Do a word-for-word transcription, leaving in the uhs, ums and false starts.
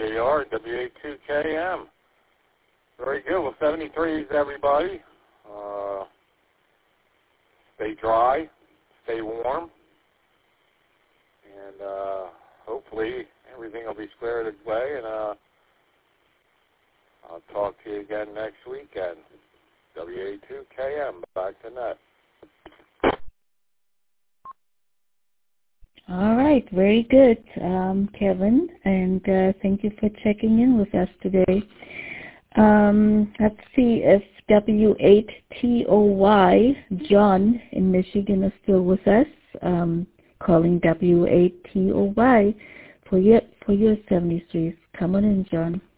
There you are, W A two K M. Very good. Well, seventy-threes, everybody. Uh, stay dry, stay warm, and uh, hopefully everything will be squared away. And uh, I'll talk to you again next weekend. W A two K M, back to net. All right, very good, um, Kevin, and uh, thank you for checking in with us today. Um, let's see if W eight T O Y, John in Michigan, is still with us, um, calling W eight T O Y for your, for your seventy-threes. Come on in, John.